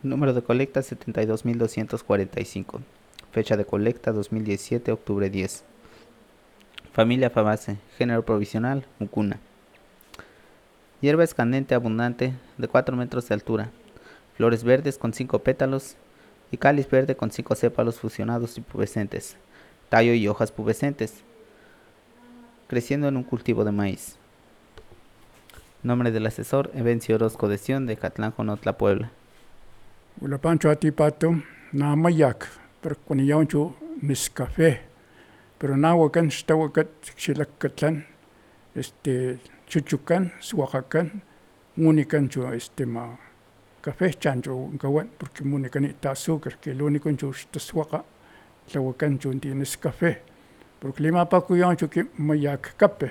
Número de colecta 72.245. Fecha de colecta 2017, octubre 10. Familia Fabaceae. Género provisional, Mucuna. Hierba escandente abundante de 4 metros de altura. Flores verdes con 5 pétalos y cáliz verde con 5 sépalos fusionados y pubescentes. Tallo y hojas pubescentes. Creciendo en un cultivo de maíz. Nombre del asesor, Evencio Orozco de Sion, de Catlán, Jonotla, Puebla. Ulapancho atipato na mayak, pero cuando yauncho Nescafé, pero na wakan stawakat xilakatlan, chuchukan, suacakan, municancho ma café chancho gawan, porque munican ita azúcar, que lo único encho suaca, tlawakancho tienes café, porque lima paco yauncho que mayak cape.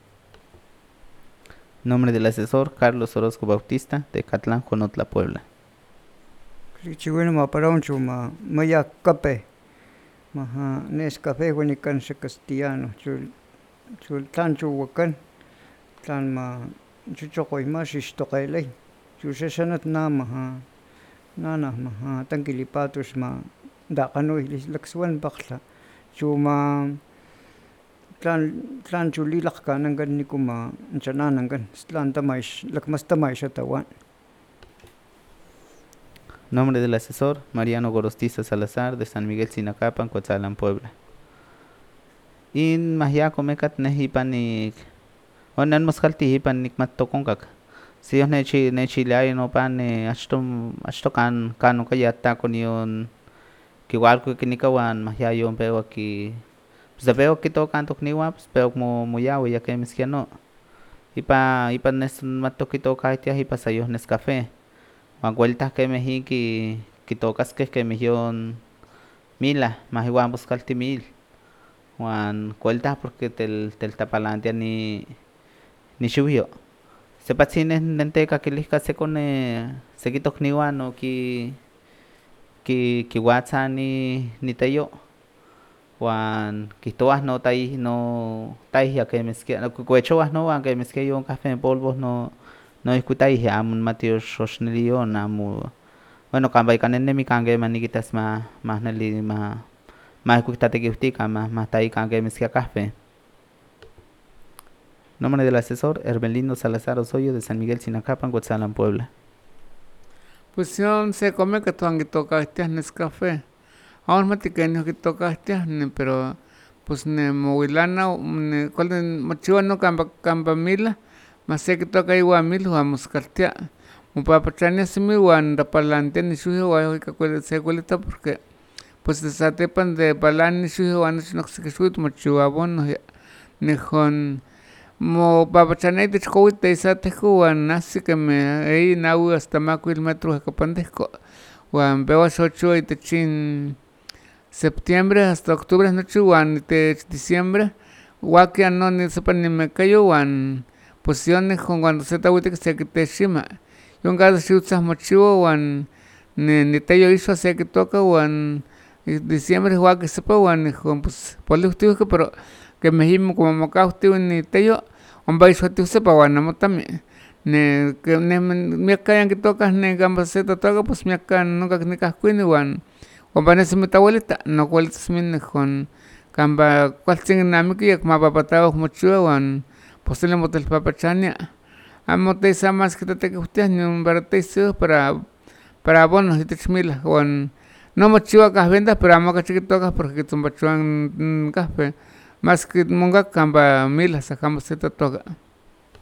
Nombre del asesor, Carlos Orozco Bautista, de Catlán, Jonotla, Puebla. Chihuahua ma parauncho ma mayak cape. Maha Nescafé wanikan sa castellano. Chul tancho wakan. Tan ma chuchokoy ma sistokaylay. Chusesanat na maha nana maha tangkilipatos ma dakanoy lislakswan bakla. Chuma tlan chulilak kanangan ni kuma chananangan. Tlan tamay lakmas tamay sa tawan. Nombre del asesor, Mariano Gorostiza Salazar, de San Miguel Sinacapan, Coatzalan, Puebla. In mahiaco mecat nehipanik, onan moscalti hipanik mattoconcak. Si os nechilay no pan achto cano kayata con yon kiwalco kinikawan mahiayon pero aquí pues veo que tocan tocniwa pues pero como muyawi ya que miskiano. Ipa nes mattoquito kaitia ipa sayos Nescafé. Juan vueltas que me que tocas que me yon mila, más igual buscar mil. Juan vueltas porque tel tapalantia ni shubio. Se patines nenteca que lisca se con se quito kniwano que WhatsApp ni tayo. Juan quitoas no tai ya que me esquia, cuechoas no que me esquia yo café en polvos no escutáis ya un Mateo Shoshnelio namu bueno cambia canene mi cangue maniquitas más neli más escuchate que usted más tai cangue me café. Nombre del asesor, Hermelino Salazar Osoyo, de San Miguel Sinacapan, Coatzalan, Puebla. Pues se come que tú toca este Nescafé. Ahora me te que toca este pero pues ne movilana ne cual mochiva no camba mila. Mas sé que toca igual mil vamos cartea. Un papachania se me wan da palante ni su igual que se cuelita porque pues se satepan de palan ni su igual no se que su mochiva bueno nejon mo papachania de chcoite sate juan así que me ahí nau hasta macuil metros que pandesco wan veo 8 y te chin septiembre hasta octubre no chuan te diciembre wakia no ni sepan ni me cayó wan posiciones con cuando se está que se te shima yo en cada ciudad mochivo wan ni te yo hizo hace que toca wan diciembre igual que sepa wan con pues por los tíos que pero que me himo como moca usted ni te yo un país tío sepa wan no también ne que me caen que tocas ne gamba se toca pues me caen nunca ni cascuini wan van a ser mi abuelita no cuál es mi con gamba cuál sin nami que ma papatao mochivo wan posele motel papachania amote esa más que te que ustedes ni un verteicio para bonos y te chmila con no mochiva cas vendas pero amo que chiquitocas porque tumbachuan café más que monga camba mila sacamos esta toga